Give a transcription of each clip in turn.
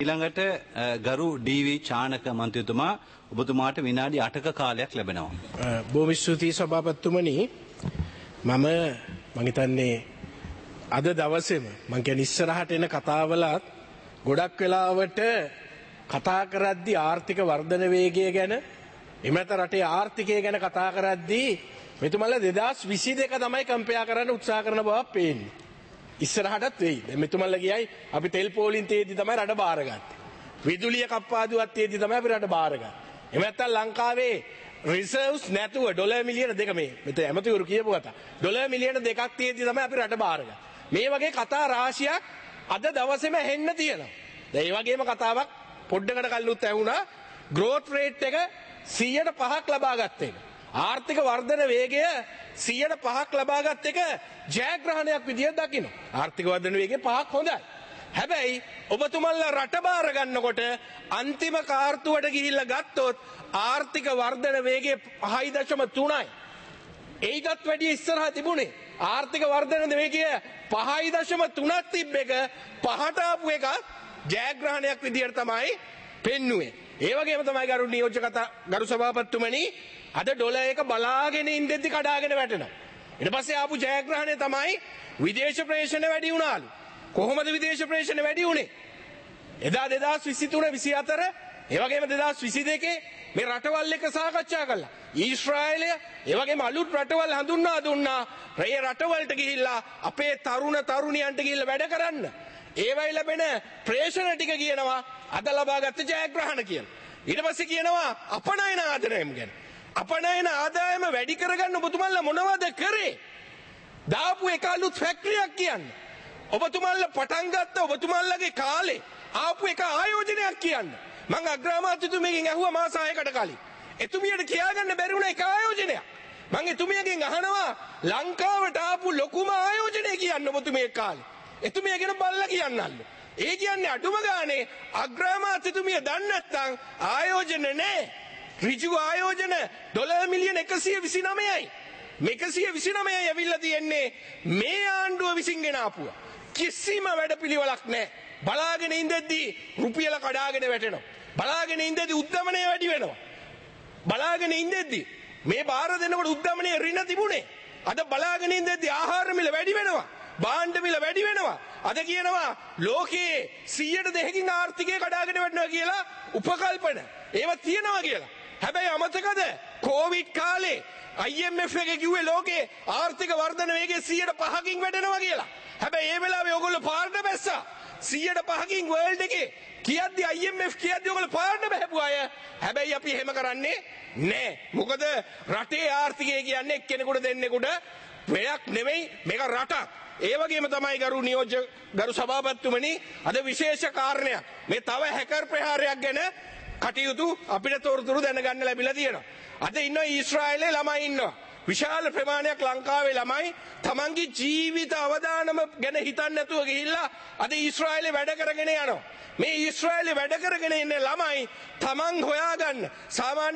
ඊළඟට ගරු ඩී.වී. චානක මන්ත්‍රීතුමා ඔබතුමාට විනාඩි 8ක කාලයක් ලැබෙනවා. බොහොම ස්තුතියි සභාපතිතුමනි. මම හිතන්නේ අද දවසේම මම කියන්නේ ඉස්සරහට එන කතාවලත් ගොඩක් වෙලාවට කතා කරද්දී ආර්ථික වර්ධන වේගය ගැන එහෙම නැත්නම් රටේ ආර්ථිකය ගැන කතා කරද්දී මෙතුමලා 2022 තමයි කම්පෙයා කරන්න උත්සාහ කරන බව පේන්නේ. ඉස්සරහටත් වෙයි. දැන් මෙතුමලා කියයි අපි තෙල් පෝලින් තේදි තමයි රට බාරගත්තේ. විදුලිය කප්පාදුවත් තේදි තමයි අපි රට බාරගත්තේ. එහෙම නැත්නම් ලංකාවේ රිසර්ව්ස් නැතුව ඩොලර් මිලියන 2 මෙතන ඇමතිවරු කියපු කතා. ඩොලර් මිලියන 2ක් තේදි තමයි අපි රට බාරගත්තේ. මේ වගේ කතා රාශියක් අද දවසේම හෙන්න තියෙනවා. දැන් මේ වගේම කතාවක් පොඩ්ඩකට කල්ලුත් ඇහුණා. growth rate එක 105ක් ලබා ගත්ත එක. ආර්ථික වර්ධන වේගය 105ක් ලබාගත් එක ජයග්‍රහණයක් විදියට දකින්න. ආර්ථික වර්ධන වේගය 5ක් හොඳයි. හැබැයි ඔබතුමන්ලා රට බාර ගන්නකොට අන්තිම කාර්තුවට ගිහිල්ලා ගත්තොත් ආර්ථික වර්ධන වේගය 5.3යි. ඒකටත් වැඩිය ඉස්සරහ තිබුණේ. ආර්ථික වර්ධන වේගය 5.3ක් තිබ්බ එක 5ට ආපු එක ජයග්‍රහණයක් විදියට තමයි පෙන්නුවේ. ඒ වගේම තමයි ගරු සභාපතිතුමනි අද ඩොලර් එක බලාගෙන ඉඳෙද්දි කඩාගෙන වැටෙනවා. ඊට පස්සේ ආපු ජයග්‍රහණය තමයි විදේශ ප්‍රේෂණ වැඩි වුණාලු. කොහොමද විදේශ ප්‍රේෂණ වැඩි වුණේ? එදා 2023 24 ඒ වගේම 2022 මේ රටවල් එක සාකච්ඡා කළා. ඊශ්‍රායලය ඒ වගේම අලුත් රටවල් හඳුන්වා දුන්නා. මේ රටවලට ගිහිල්ලා අපේ තරුණියන්ට ගිහිල්ලා වැඩ කරන්න. ඒවයි ලැබෙන ප්‍රේෂණ ටික කියනවා අද ලබාගත් ජයග්‍රහණ කියලා. ඊට පස්සේ කියනවා අපනයන ආදායම ගැන. අපනයන ආදායම වැඩි කරගන්න ඔබතුමන්ලා මොනවද කරේ? දාපු එක අලුත් ෆැක්ටරියක් කියන්න. ඔබතුමන්ලා පටන් ගත්ත ඔබතුමන්ලාගේ කාලේ ආපු එක ආයෝජනයක් කියන්න. මම අග්‍රාමාත්‍යතුමියගෙන් ඇහුවා මාස 6කට කලින්. එතුමියට කියාගන්න බැරි වුණා එක ආයෝජනයක්. මම එතුමියගෙන් අහනවා ලංකාවට ආපු ලොකුම ආයෝජනය කියන්න ඔබතුමිය කාලේ. එතුමිය ගැන බලලා කියන්නල්ලු. ඒ කියන්නේ අඩුම ගානේ අග්‍රාමාත්‍යතුමිය දන්නේ නැත්නම් ආයෝජන නැහැ. ඍජු ආයෝජන ඩොලර් මිලියන 129යි. මේ 129යි ඇවිල්ලා තියෙන්නේ මේ ආණ්ඩුව විසින් ගෙන ආපුවා. කිසිම වැඩපිළිවෙලක් නැහැ. බලාගෙන ඉඳද්දී රුපියල කඩාගෙන වැටෙනවා. බලාගෙන ඉඳද්දී උද්දමනය වැඩි වෙනවා. බලාගෙන ඉඳද්දී මේ බාර දෙනකොට උද්දමනයේ ඍණ තිබුණේ. අද බලාගෙන ඉඳද්දී ආහාර මිල වැඩි වෙනවා. භාණ්ඩ මිල වැඩි වෙනවා. අද කියනවා ලෝකයේ 100%කින් ආර්ථිකය කඩාගෙන වැටෙනවා කියලා උපකල්පන. ඒවා තියෙනවා කියලා. හැබැයි අමතකද කොවිඩ් කාලේ IMF එක කිව්වේ ලෝකයේ ආර්ථික වර්ධන වේගය 105කින් වැඩෙනවා කියලා. හැබැයි ඒ වෙලාවේ ඕගොල්ලෝ පාරට බැස්සා. 105කින් වර්ල්ඩ් එකේ කියද්දි IMF කියද්දි ඕගොල්ලෝ පාරට බහැපු අය. හැබැයි අපි එහෙම කරන්නේ නැහැ. මොකද රටේ ආර්ථිකය කියන්නේ එක්කෙනෙකුට දෙන්නෙකුට වෙයක් නෙමෙයි මේක රටක්. ඒ වගේම තමයි ගරු සභාපතිතුමනි අද විශේෂ කාරණයක්. මේ තව හැකර් ප්‍රහාරයක් ගැන කටයුතු අපිට තොරතුරු දැනගන්න ලැබිලා තියෙනවා. අද ඉන්න ඊශ්‍රායලයේ ළමයි ඉන්නවා. විශාල ප්‍රමාණයක් ලංකාවේ ළමයි තමන්ගේ ජීවිත අවදානම ගැන හිතන්නේ නැතුව ගිහිල්ලා අද ඊශ්‍රායලයේ වැඩ කරගෙන යනවා. මේ ඊශ්‍රායලයේ වැඩ කරගෙන ඉන්න ළමයි තමන් හොයාගන්න සාමාන්‍ය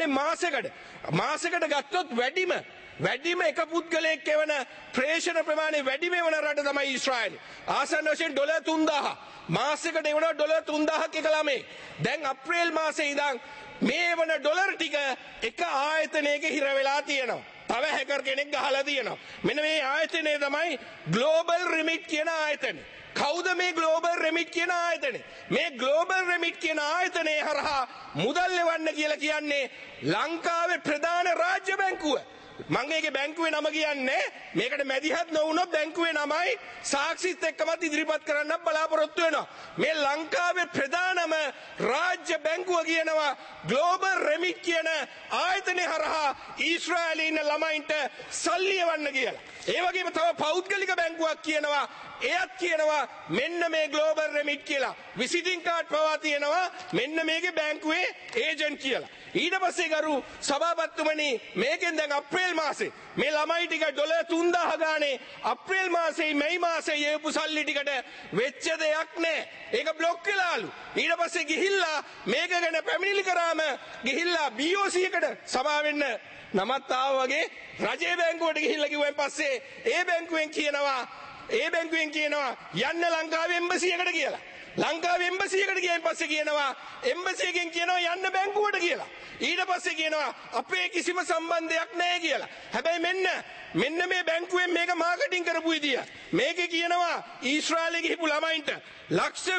මාසෙකට ගත්තොත් වැඩිම එක පුද්ගලයෙක් එවන ප්‍රේෂණ ප්‍රමාණය වැඩිම වෙන රට තමයි ඊශ්‍රායලය. ආසන්න වශයෙන් ඩොලර් 3000 මාසෙකට එවන ඩොලර් 3000ක් එක ළමයි. දැන් අප්‍රේල් මාසේ ඉඳන් මේ වන ඩොලර් ටික එක ආයතනයක හිර වෙලා තියෙනවා. තව හැකර් කෙනෙක් ගහලා තියෙනවා. මෙන්න මේ ආයතනය තමයි ග්ලෝබල් රිමිට් කියන ආයතනය. කවුද මේ ග්ලෝබල් රෙමිට් කියන ආයතනය? මේ ග්ලෝබල් රෙමිට් කියන ආයතනයේ හරහා මුදල් ලෙවන්න කියලා කියන්නේ ලංකාවේ ප්‍රධාන රාජ්‍ය බැංකුව. මම ඒකේ බැංකුවේ නම කියන්නේ මේකට මැදිහත් නොවුනොත් බැංකුවේ නමයි සාක්ෂිත් එක්කමත් ඉදිරිපත් කරන්න බලාපොරොත්තු වෙනවා. මේ ලංකාවේ ප්‍රධානම රාජ්‍ය බැංකුව කියනවා ග්ලෝබල් රෙමිට් කියන ආයතනයේ හරහා ඊශ්‍රායලයේ ඉන්න ළමයින්ට සල්ලි එවන්න කියලා. ඒ වගේම තව පෞද්ගලික බැංකුවක් කියනවා එයත් කියනවා මෙන්න මේ ග්ලෝබල් රෙමිට් කියලා. විසිටින් කාඩ් පවා තියෙනවා මෙන්න මේකේ බැංකුවේ ඒජන්ට් කියලා. ඊට පස්සේ ගරු සභාපතිතුමනි මේකෙන් දැන් අප්‍රේල් මාසේ මේ ළමයි ටික ඩොලර් 3000 ගානේ අප්‍රේල් මාසේ මැයි මාසේ යපු සල්ලි ටිකට වෙච්ච දෙයක් නැහැ. ඒක බ්ලොක් වෙලාලු. ඊට පස්සේ ගිහිල්ලා මේක ගැන පැමිණිලි කරාම ගිහිල්ලා BOC එකට සමා වෙන්න නමත් ආවා වගේ රජයේ බැංකුවට ගිහිල්ලා කිව්වන් පස්සේ ඒ බැංකුවෙන් කියනවා යන්න ලංකාවේ එම්බසි එකට කියලා. ලංකාවේ එම්බසි එකට ගියන් පස්සේ කියනවා එම්බසි එකෙන් කියනවා යන්න බැංකුවට කියලා. ඊට පස්සේ කියනවා අපේ කිසිම සම්බන්ධයක් නැහැ කියලා. හැබැයි මෙන්න මේ බැංකුවෙන් මේක මාකටිං කරපු විදිය. මේකේ කියනවා ඊශ්‍රායලයේ ගිහපු ළමයින්ට ලක්ෂ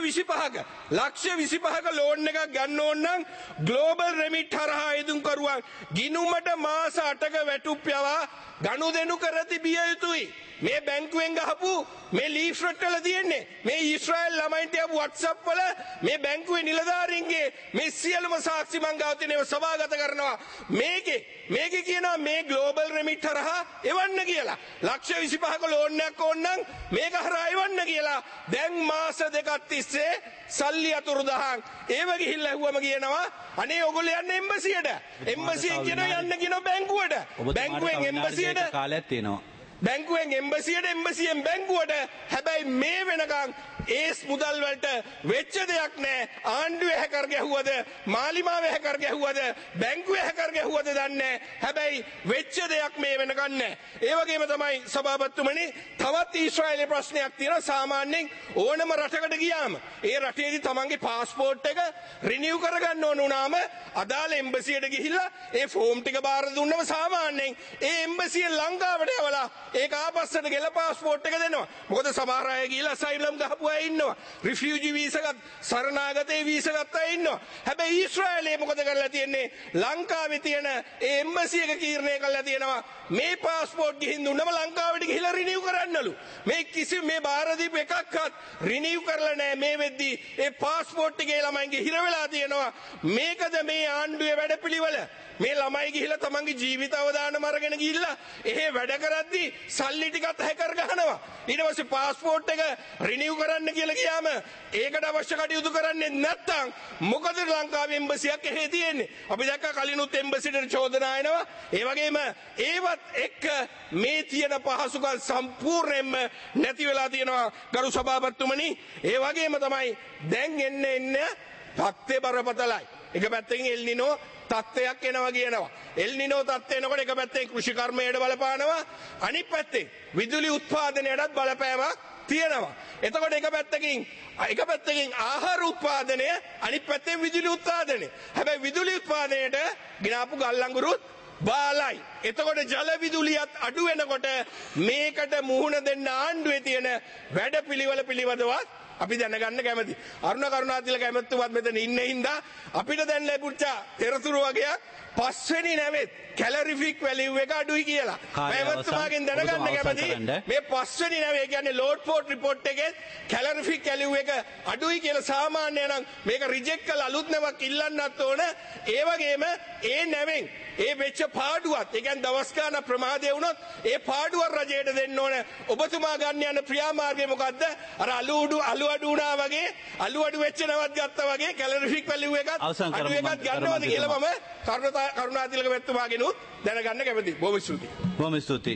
25ක ලෝන් එකක් ගන්න ඕන නම් ග්ලෝබල් රෙමිට් හරහා ඉදුම් කරුවන් ගිණුමට මාස 8ක වැටුප් යවා ගනුදෙනු කර තිබිය යුතුයි. මේ බැංකුවෙන් ගහපු මේ ලීෆ්ලට් වල තියෙන්නේ මේ ඊශ්‍රායල් ළමයින්ට යපු WhatsApp වල මේ බැංකුවේ නිලධාරීන්ගේ මේ සියලුම සාක්ෂි මං ගාව තියෙනවා සභාගත කරනවා. මේකේ කියනවා මේ ග්ලෝබල් රෙමිට් හරහා එවන්න කියලා. ලක්ෂ 25ක ලෝන් එකක් ඕන නම් මේක හරහා එවන්න කියලා. දැන් මාස දෙකක් තිස්සේ සල්ලි අතුරුදහන් ඒව ගිහිල්ලා ඇහුවම කියනවා අනේ ඔයගොල්ලෝ යන්න එම්බසියට. එම්බසියෙන් කියනවා යන්න කියනවා බැංකුවට. බැංකුවෙන් එම්බසියට කාලයක් තියෙනවා. බැංකුවෙන් එම්බසියට එම්බසියෙන් බැංකුවට. හැබැයි මේ වෙනකන් ඒස් මුදල් වලට වෙච්ච දෙයක් නැහැ. ආණ්ඩුවේ හැකර් ගැහුවද මාලිමාවේ හැකර් ගැහුවද බැංකුවේ හැකර් ගැහුවද දන්නේ නැහැ. හැබැයි වෙච්ච දෙයක් මේ වෙනකන් නැහැ. ඒ වගේම තමයි සභාපතිතුමනි තවත් ඊශ්‍රායලයේ ප්‍රශ්නයක් තියෙනවා. සාමාන්‍යයෙන් ඕනම රටකට ගියාම ඒ රටේදී තමන්ගේ પાස්පෝර්ට් එක රිනිව් කරගන්න ඕන වුණාම අදාළ එම්බසියට ගිහිල්ලා ඒ ෆෝම් ටික බාර දුන්නම සාමාන්‍යයෙන් ඒ එම්බසිය ලංකාවට යවලා ඒක ආපස්සට ගෙල પાස්පෝර්ට් එක දෙනවා. මොකද සමහර අය ගිහිල්ලා අසයිලම් ගහපු අය ඉන්නවා. රිෆියුජි වීසා ගත් සරණාගතේ වීසා ගත්ත අය ඉන්නවා. හැබැයි ඊශ්‍රායලයේ මොකද කරලා තියෙන්නේ? ලංකාවේ තියෙන ඒ එම්බසි එක තීරණය කළා තියෙනවා මේ પાස්පෝර්ට් ගිහින් දුන්නම ලංකාවට ගිහිල්ලා රිනිව් කරන්නලු. මේ කිසි මේ බාර දීප එකක්වත් රිනිව් කරලා නැහැ. මේ වෙද්දී ඒ પાස්පෝර්ට් එකේ ළමයින්ගේ හිර වෙලා තියෙනවා. මේකද මේ ආණ්ඩුවේ වැඩපිළිවෙල? මේ ළමයි ගිහිල්ලා තමන්ගේ ජීවිත අවදානම අරගෙන ගිහිල්ලා එහෙ වැඩ කරද්දී සල්ලි ටිකත් හැකර් ගහනවා. ඊට පස්සේ પાස්පෝර්ට් එක රිනිව් කරන්න කියලා ගියාම ඒකට අවශ්‍ය කටයුතු කරන්නේ නැත්නම් මොකද ලංකාවේ එම්බසියක් එහෙ තියෙන්නේ? අපි දැක්කා කලිනුත් එම්බසිට චෝදනා එනවා. ඒ වගේම ඒවත් එක්ක මේ තියෙන පහසුකම් සම්පූර්ණයෙන්ම නැති වෙලා තියෙනවා ගරු සභාපතිතුමනි. ඒ වගේම තමයි දැන් එන්න තත්ත්වය බරපතලයි. එක පැත්තකින් එල් නිනෝ තත්ත්වයක් එනවා කියනවා. එල් නිනෝ තත්ත්වය එනකොට එක පැත්තෙන් කෘෂිකර්මයට බලපානවා. අනිත් පැත්තෙන් විදුලි උත්පාදනයටත් බලපෑමක් තියෙනවා. එතකොට එක පැත්තකින් ආහාර උත්පාදනය අනිත් පැත්තෙන් විදුලි උත්පාදනය. හැබැයි විදුලි උත්පාදනයට ගිනාපු ගල් අඟුරුත් බාලයි. එතකොට ජල විදුලියත් අඩු වෙනකොට මේකට මුහුණ දෙන්න ආණ්ඩුවේ තියෙන වැඩපිළිවෙල පිළිබඳවත් අපි දැනගන්න කැමති. අරුණ කරුණාතිලක ඇමතුමත් මෙතන ඉන්න හින්දා අපිට දැන් ලැබුච්ච තෙරතුරු වගේක් පස්වෙනි නැවෙත් කැලරිෆික් වැලියු එක අඩුයි කියලා. මම ඇමතුමාගෙන් දැනගන්න කැමති මේ පස්වෙනි නැවේ කියන්නේ ලෝඩ් ෆෝට් රිපෝට් එකේ කැලරිෆික් වැලියු එක අඩුයි කියලා සාමාන්‍ය නම් මේක රිජෙක්ට් කරලා අලුත් නැවක් ඉල්ලන්නත් ඕන. ඒ වගේම ඒ නැවෙන් ඒ වෙච්ච පාඩුවත් ඒ කියන්නේ දවස් ගාන ප්‍රමාදය වුණොත් ඒ පාඩුව රජයට දෙන්න ඕන. ඔබතුමා ගන්න යන ක්‍රියාමාර්ගය මොකද්ද? අර අලු අඩු වුණා වගේ අලු අඩු වෙච්ච නැවක් ගත්තා වගේ කැලරිෆික් වැලියු එකත් අඩු එකක් ගන්නවද කියලා මම කරුණාතිලක මෙතුමාගෙනුත් දැනගන්න කැමතියි. බොහොම ස්තුතියි. බොහොම ස්තුතියි.